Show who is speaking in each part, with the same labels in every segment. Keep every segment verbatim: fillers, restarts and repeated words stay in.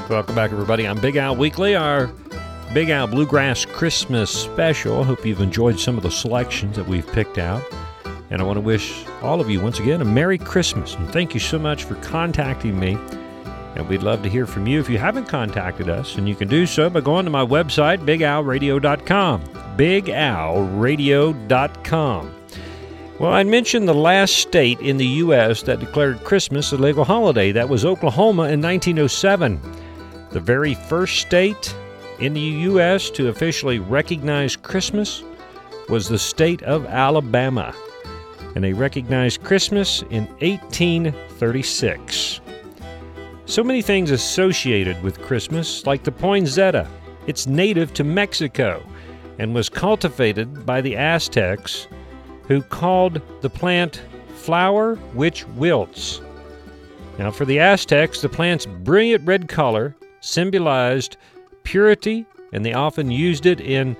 Speaker 1: Welcome back, everybody. I'm Big Al Weekly, our Big Al Bluegrass Christmas special. I hope you've enjoyed some of the selections that we've picked out. And I want to wish all of you, once again, a Merry Christmas. And thank you so much for contacting me. And we'd love to hear from you if you haven't contacted us. And you can do so by going to my website, big al radio dot com. big al radio dot com. Well, I mentioned the last state in the U S that declared Christmas a legal holiday. That was Oklahoma in nineteen oh seven. The very first state in the U S to officially recognize Christmas was the state of Alabama, and they recognized Christmas in eighteen thirty-six. So many things associated with Christmas, like the poinsettia. It's native to Mexico and was cultivated by the Aztecs, who called the plant flower which wilts. Now, for the Aztecs, the plant's brilliant red color symbolized purity, and they often used it in,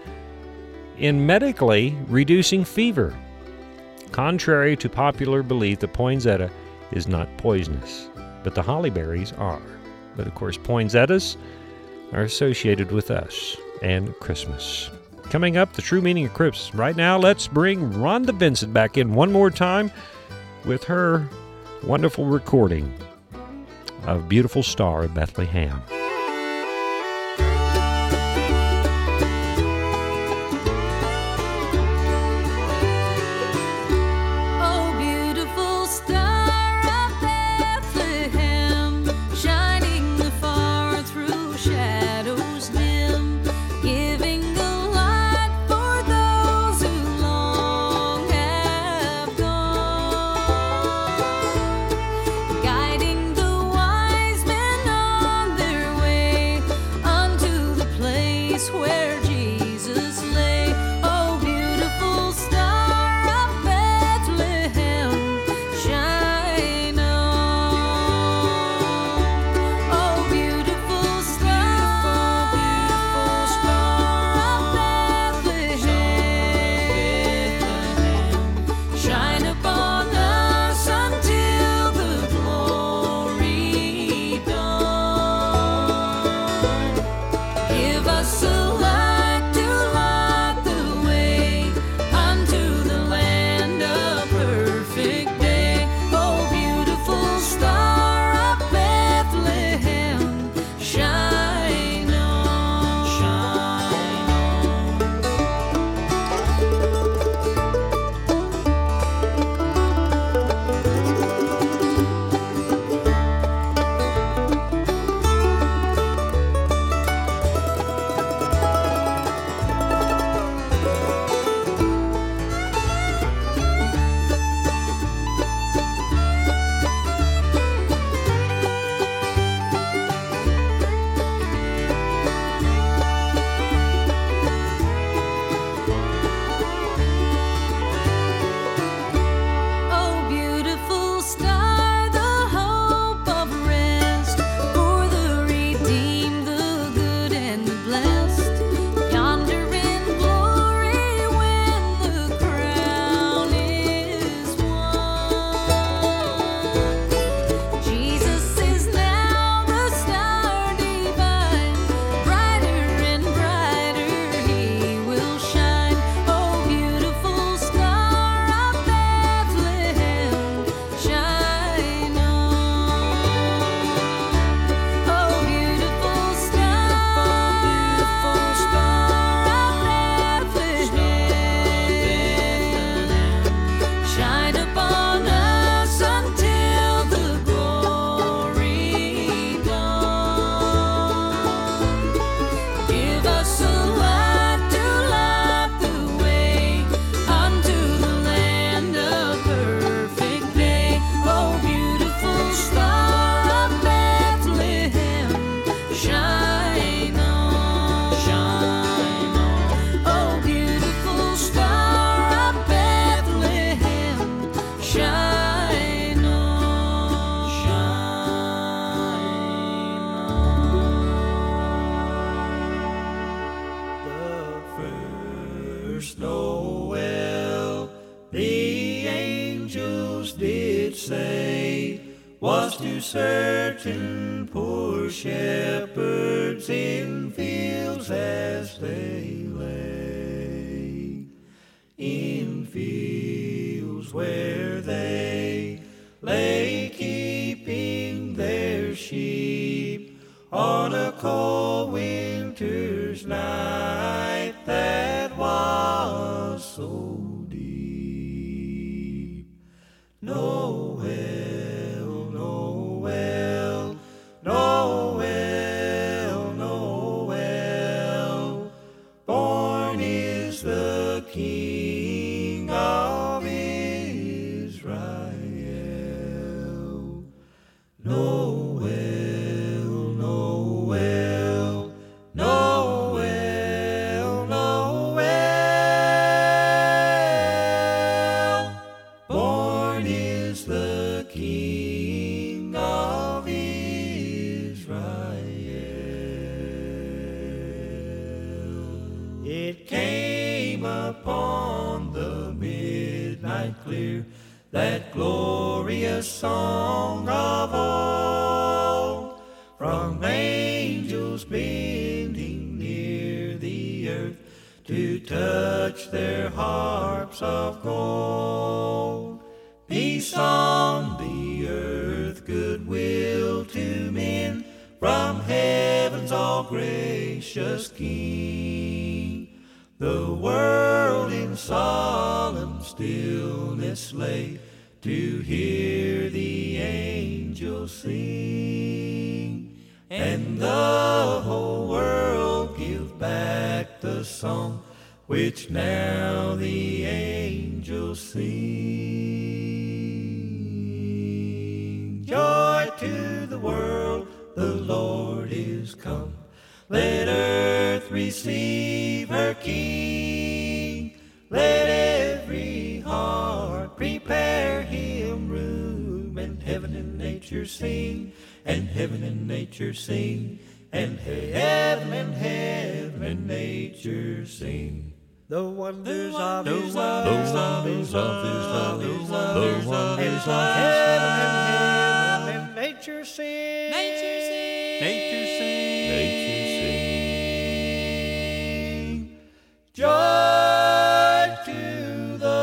Speaker 1: in medically reducing fever. Contrary to popular belief, the poinsettia is not poisonous, but the holly berries are. But of course, poinsettias are associated with us and Christmas. Coming up, the true meaning of Christmas. Right now, let's bring Rhonda Vincent back in one more time with her wonderful recording of Beautiful Star of Bethlehem.
Speaker 2: Noel, the angels did say, was to certain poor shepherds in fields as they lay, in fields where they lay keeping their sheep on a cold winter's night that was so deep. Noel, Noel, Noel, Noel, born is the King of Israel. Noel, Noel, Noel, Noel, born is the King of Israel. It came upon the midnight clear, that glorious song of old, from angels bending near the earth to touch their harps of gold. Peace on the earth, goodwill to men, from heaven's all gracious King. The world in solemn stillness lay to hear the angels sing, and the whole world give back the song which now the angels sing. Joy to the world, the Lord is come. Let earth receive her King. Let every heart prepare him room, and heaven and nature sing, and heaven and nature sing, and heaven and heaven and nature sing. The wonders of His love, the wonders of His love, the wonders of His love, heaven and heaven and nature sing, nature sing, nature sing, nature sing. Joy to the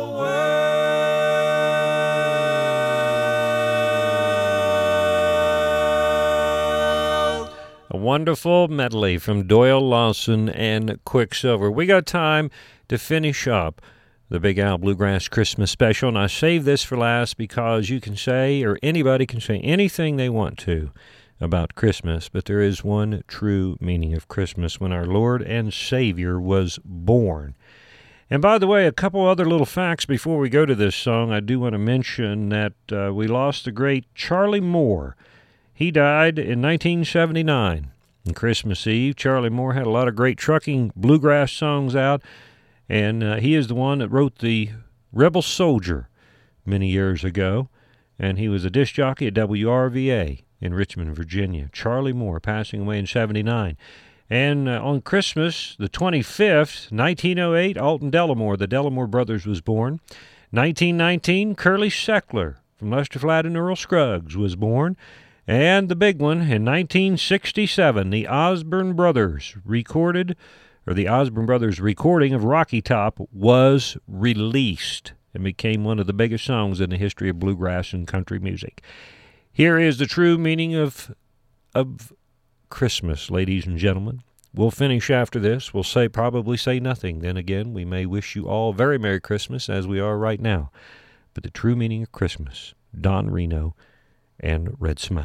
Speaker 2: world.
Speaker 1: A wonderful medley from Doyle Lawson and Quicksilver. We got time to finish up the Big Al Bluegrass Christmas Special, and I save this for last because you can say, or anybody can say anything they want to about Christmas, but there is one true meaning of Christmas: when our Lord and Savior was born. And by the way, a couple other little facts before we go to this song. I do want to mention that uh, we lost the great Charlie Moore. He died in nineteen seventy-nine on Christmas Eve. Charlie Moore had a lot of great trucking bluegrass songs out, and uh, he is the one that wrote the Rebel Soldier many years ago, and he was a disc jockey at W R V A in Richmond, Virginia. Charlie Moore passing away in seventy-nine. And uh, on Christmas, the twenty-fifth, nineteen oh eight, Alton Dellamore, the Dellamore brothers, was born. nineteen nineteen, Curly Seckler from Lester Flatt and Earl Scruggs was born. And the big one, in nineteen sixty-seven, the Osborne Brothers recorded, or the Osborne Brothers recording of Rocky Top was released and became one of the biggest songs in the history of bluegrass and country music. Here is the true meaning of of Christmas, ladies and gentlemen. We'll finish after this. We'll say probably say nothing. Then again, we may wish you all very Merry Christmas, as we are right now. But the true meaning of Christmas, Don Reno and Red Smiley.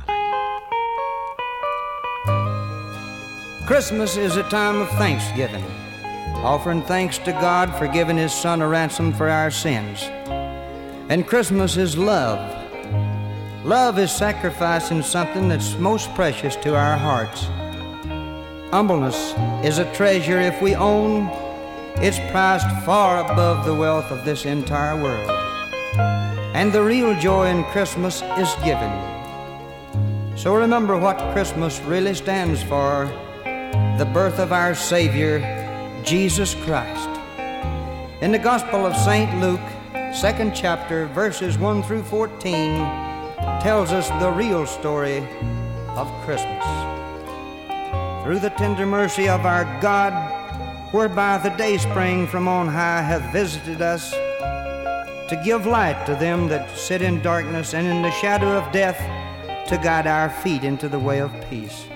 Speaker 3: Christmas is a time of thanksgiving, offering thanks to God for giving His Son a ransom for our sins. And Christmas is love. Love is sacrificing something that's most precious to our hearts. Humbleness is a treasure if we own. It's priced far above the wealth of this entire world. And the real joy in Christmas is giving. So remember what Christmas really stands for: the birth of our Savior, Jesus Christ. In the Gospel of Saint Luke, second chapter, verses one through fourteen, tells us the real story of Christmas. Through the tender mercy of our God, whereby the dayspring from on high hath visited us, to give light to them that sit in darkness and in the shadow of death, to guide our feet into the way of peace.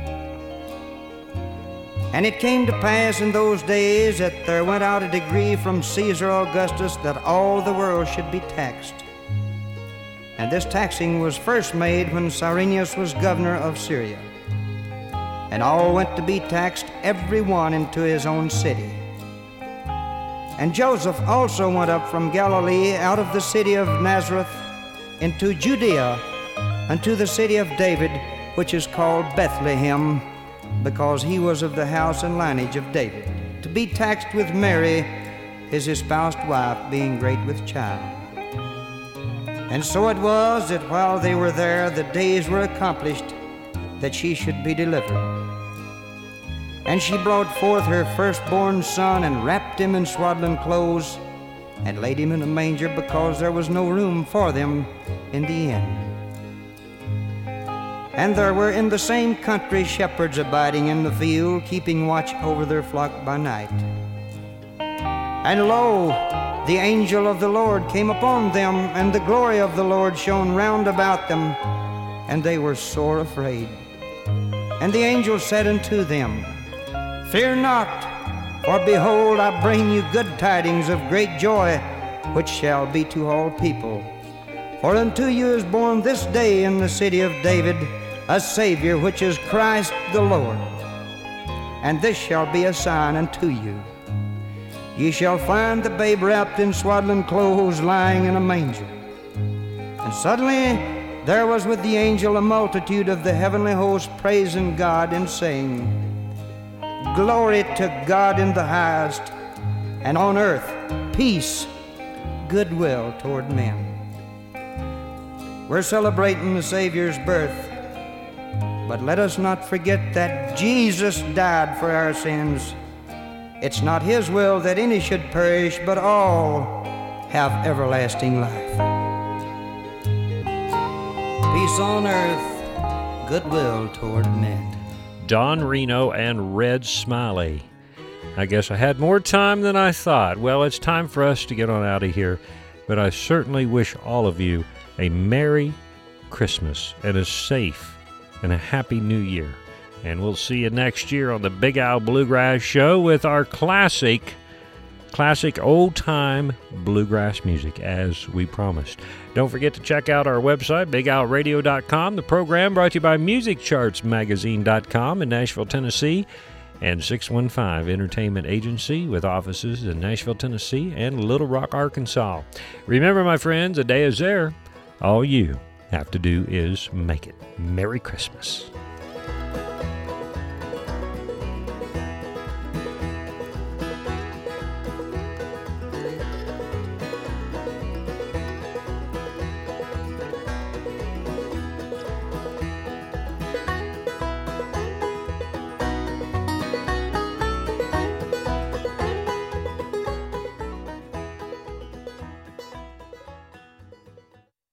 Speaker 3: And it came to pass in those days that there went out a decree from Caesar Augustus that all the world should be taxed. And this taxing was first made when Cyrenius was governor of Syria. And all went to be taxed, every one into his own city. And Joseph also went up from Galilee out of the city of Nazareth into Judea unto the city of David, which is called Bethlehem, because he was of the house and lineage of David, to be taxed with Mary, his espoused wife, being great with child. And so it was that while they were there, the days were accomplished that she should be delivered. And she brought forth her firstborn son, and wrapped him in swaddling clothes, and laid him in a manger, because there was no room for them in the inn. And there were in the same country shepherds abiding in the field, keeping watch over their flock by night. And lo, the angel of the Lord came upon them, and the glory of the Lord shone round about them, and they were sore afraid. And the angel said unto them, Fear not, for behold, I bring you good tidings of great joy, which shall be to all people. For unto you is born this day in the city of David a Savior, which is Christ the Lord. And this shall be a sign unto you. Ye shall find the babe wrapped in swaddling clothes, lying in a manger. And suddenly there was with the angel a multitude of the heavenly host, praising God and saying, Glory to God in the highest, and on earth peace, goodwill toward men. We're celebrating the Savior's birth, but let us not forget that Jesus died for our sins. It's not his will that any should perish, but all have everlasting life. Peace on earth, goodwill toward men.
Speaker 1: Don Reno and Red Smiley. I guess I had more time than I thought. Well, it's time for us to get on out of here, but I certainly wish all of you a Merry Christmas and a safe and a Happy New Year. And we'll see you next year on the Big Al Bluegrass Show with our classic, classic old-time bluegrass music, as we promised. Don't forget to check out our website, big al radio dot com. The program brought to you by music charts magazine dot com in Nashville, Tennessee, and six one five Entertainment Agency with offices in Nashville, Tennessee, and Little Rock, Arkansas. Remember, my friends, a day is there. All you have to do is make it. Merry Christmas.